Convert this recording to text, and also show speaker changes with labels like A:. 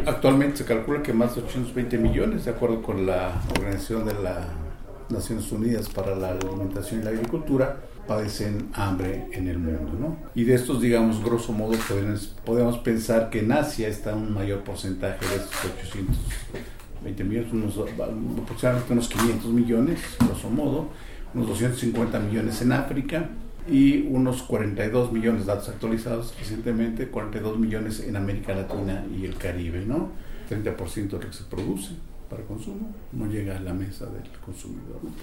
A: Actualmente se calcula que más de 820 millones, de acuerdo con la Organización de las Naciones Unidas para la Alimentación y la Agricultura, padecen hambre en el mundo, ¿no? Y de estos, digamos, grosso modo, podemos pensar que en Asia está un mayor porcentaje de estos 820 millones, aproximadamente unos 500 millones, grosso modo, unos 250 millones en África y unos 42 millones, datos actualizados recientemente, 42 millones en América Latina y el Caribe, ¿no? 30% de lo que se produce para consumo no llega a la mesa del consumidor, ¿no?